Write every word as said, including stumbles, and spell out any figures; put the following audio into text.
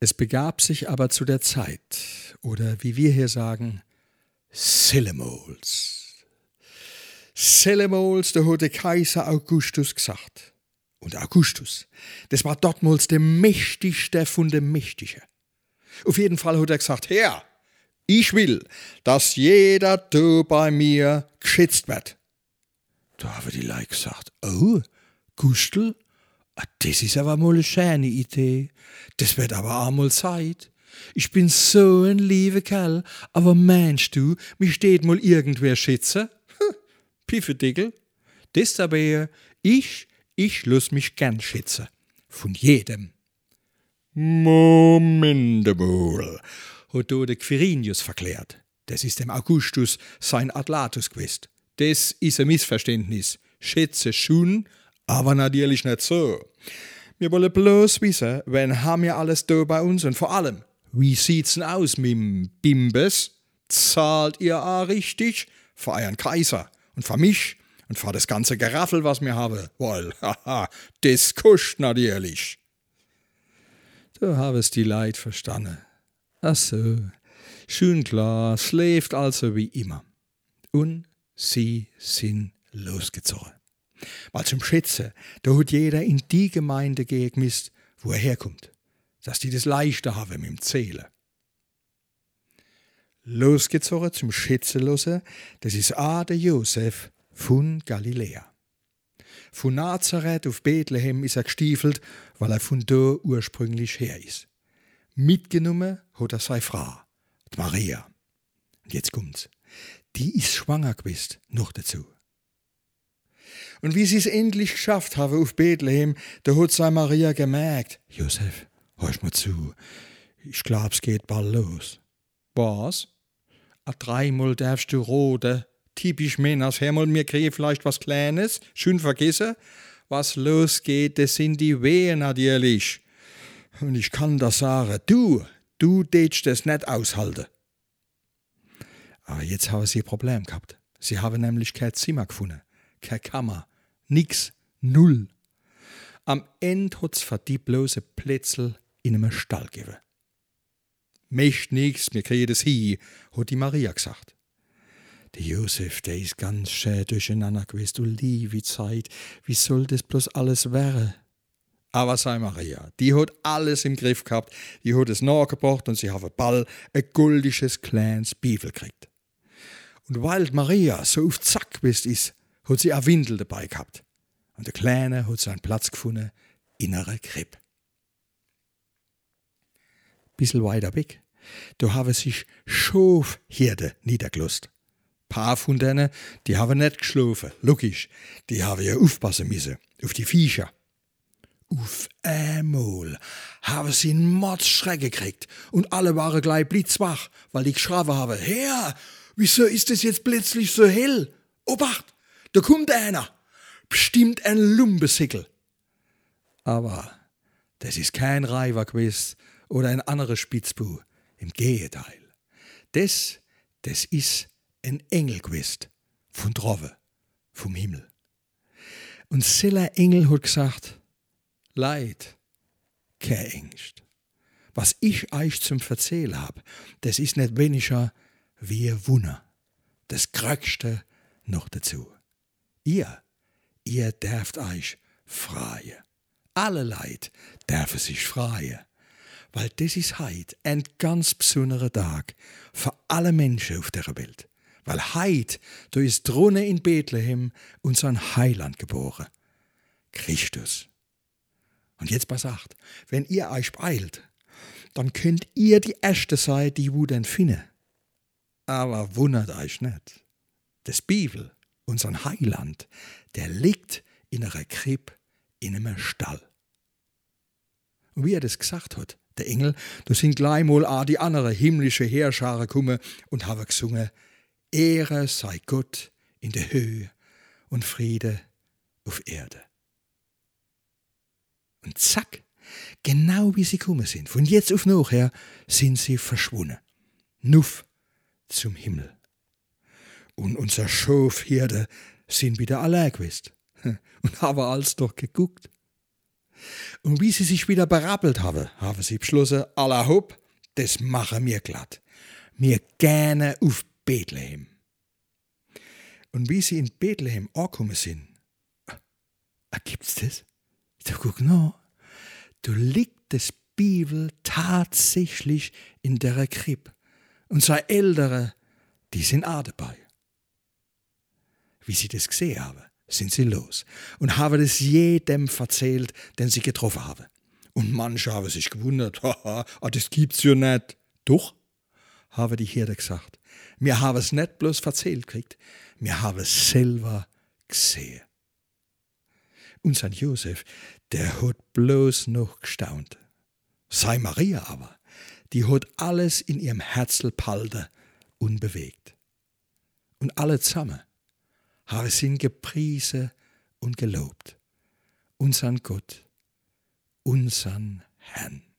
Es begab sich aber zu der Zeit, oder wie wir hier sagen, Sillemols. Sillemols, da hat der Kaiser Augustus gesagt. Und Augustus, das war dortmals der mächtigste von den Mächtigen. Auf jeden Fall hat er gesagt, Herr, ich will, dass jeder da bei mir geschützt wird. Da haben die Leute gesagt, oh, Gustl, das ist aber mal eine schöne Idee. Das wird aber auch mal Zeit. Ich bin so ein lieber Kerl, aber meinst du, mich steht mal irgendwer schützen? Piffedickel, das aber ich, ich lass mich gern schützen. Von jedem. Moment mal, hat da der Quirinius verklärt. Das ist dem Augustus sein Adlatus gewesen. Das ist ein Missverständnis. Schätze schon, aber natürlich nicht so. Wir wollen bloß wissen, wen haben wir alles da bei uns und vor allem, wie sieht's denn aus mit dem Bimbes? Zahlt ihr auch richtig? Für euren Kaiser und für mich und für das ganze Geraffel, was wir haben. Weil, haha, das kostet natürlich. Da haben es die Leute verstanden. Ach so, schön klar, schläft also wie immer. Und sie sind losgezogen. Weil zum Schätzen, da hat jeder in die Gemeinde gemisst, wo er herkommt, dass die das leichter haben mit dem Zählen. Losgezogen zum Schätzenlosen, das ist auch der Josef von Galiläa. Von Nazareth auf Bethlehem ist er gestiefelt, weil er von da ursprünglich her ist. Mitgenommen hat er seine Frau, die Maria. Und jetzt kommt's. Die ist schwanger gewesen, noch dazu. Und wie sie es endlich geschafft haben auf Bethlehem, da hat seine Maria gemerkt, Josef, hörst mal zu, ich glaub, es geht bald los. Was? A dreimal darfst du roden, typisch Männers, hermal, mir kriege vielleicht was Kleines, schön vergessen. Was losgeht, das sind die Wehen natürlich. Und ich kann das sagen, du, du tätst das nicht aushalten. Aber jetzt haben sie ein Problem gehabt. Sie haben nämlich kein Zimmer gefunden, keine Kammer, nix, null. Am Ende hat's für die bloße Plätzel in einem Stall gegeben. Mecht nix, wir kriegen das hin, hat die Maria gesagt. Der Josef, der ist ganz schön durcheinander gewesen, du liebe Zeit, wie soll das bloß alles werden? Aber sei Maria, die hat alles im Griff gehabt, die hat es nachgebracht und sie haben bald ein goldisches kleines Bibel gekriegt. Und weil Maria so auf Zack gewesen ist, hat sie eine Windel dabei gehabt. Und der Kleine hat seinen Platz gefunden in einer Krippe. Bisschen weiter weg, da haben sich Schafhirten niedergelost. Paar von denen, die haben nicht geschlafen, logisch, die haben ja aufpassen müssen, auf die Viecher. Auf einmal haben sie einen Mordsschreck gekriegt und alle waren gleich blitzwach, weil die geschrien haben, Herr, wieso ist es jetzt plötzlich so hell? Obacht, da kommt einer, bestimmt ein Lumbesickel. Aber das ist kein Reiver gewesen oder ein anderer Spitzbu, im Gegenteil. Das, das ist ein Engel gewesen, von Drove, vom Himmel. Und dieser Engel hat gesagt, Leid, keine Ängst. Was ich euch zum Verzählen hab, das ist nicht weniger wie ein Wunder. Das Größte noch dazu. Ihr, ihr dürft euch freuen. Alle Leid dürfen sich freuen. Weil das ist heut ein ganz besonderer Tag für alle Menschen auf der Welt. Weil heut, da ist drunten in Bethlehem unser Heiland geboren. Christus. Und jetzt pass acht, wenn ihr euch beeilt, dann könnt ihr die Erste sein, die wo den finden. Aber wundert euch nicht. Das Bibel, unser Heiland, der liegt in einer Krippe, in einem Stall. Und wie er das gesagt hat, der Engel, da sind gleich mal auch die andere himmlische Heerscharen gekommen und haben gesungen, Ehre sei Gott in der Höhe und Friede auf Erde. Und zack, genau wie sie gekommen sind, von jetzt auf nachher sind sie verschwunden. Nuff zum Himmel. Und unser Schafhirte sind wieder allein gewesen und haben alles doch geguckt. Und wie sie sich wieder berappelt haben, haben sie beschlossen, aller hopp, das machen wir glatt. Wir gerne auf Bethlehem. Und wie sie in Bethlehem angekommen sind, ah, gibt's das? Da guck noch, da liegt das Bibel tatsächlich in der Krippe. Und seine Ältere, die sind auch dabei. Wie sie das gesehen haben, sind sie los und haben es jedem erzählt, den sie getroffen haben. Und manche haben sich gewundert, haha, das gibt's ja nicht. Doch, haben die Hirten gesagt, wir haben es nicht bloß erzählt gekriegt, wir haben es selber gesehen. Und Sankt Josef, der hat bloß noch gestaunt. Sei Maria aber, die hat alles in ihrem Herzl behalten und bewegt. Und alle zusammen haben sie ihn gepriesen und gelobt. Unsern Gott, unsern Herrn.